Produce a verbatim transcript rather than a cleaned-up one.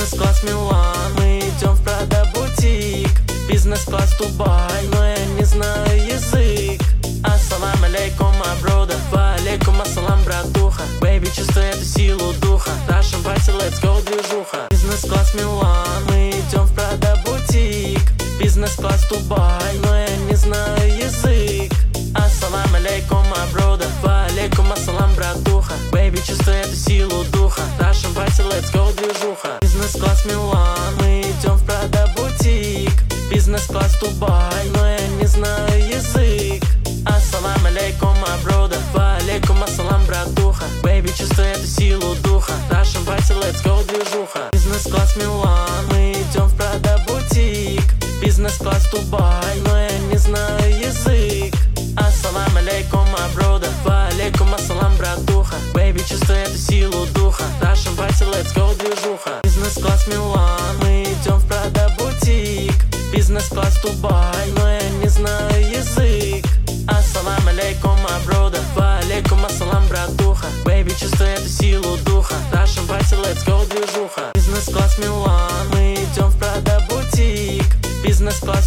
Бизнес-класс Милан, мы идем в Прада бутик. Бизнес-класс Дубай, но я не знаю язык. Ассалам алейкум, аброда, ва алейкум ассалам, братуха. Бэйби, чувствуй эту силу духа. Нашем пати, let's go, движуха. Бизнес-класс Милан, мы идем в Прада бутик. Бизнес-класс Дубай, но я не знаю язык. Ассалам алейкум, аброда, ва алейкум ассалам, братуха. Бэйби, чувствуй эту силу духа. Нашем пати, let's go, движуха. Бизнес-класс Милан, мы идем в Прада бутик. Бизнес-класс Дубай, но я не знаю язык. Ассалам алейкум, аброда, ва алейкум ассалам, братуха. Бэйби, чувствуй эту силу духа. Нашем пати, let's go, движуха. Бизнес-класс Милан, мы идем в Прада бутик. Бизнес-класс Дубай, но я не знаю язык. Ассалам алейкум, аброда, ва алейкум ассалам, братуха. Бэйби, чувствуй эту силу духа. Нашем пати, let's go, движуха. Бизнес-класс Милан, мы идем в Прада бутик. Бизнес-класс Дубай, но я не знаю язык. Ассалам алейкум, аброда, ва алейкум ассалам, братуха. Бэйби, чувствуй эту силу духа. Нашем пати, let's go, движуха. Бизнес-класс Милан, мы идем в Прада бутик. Бизнес-класс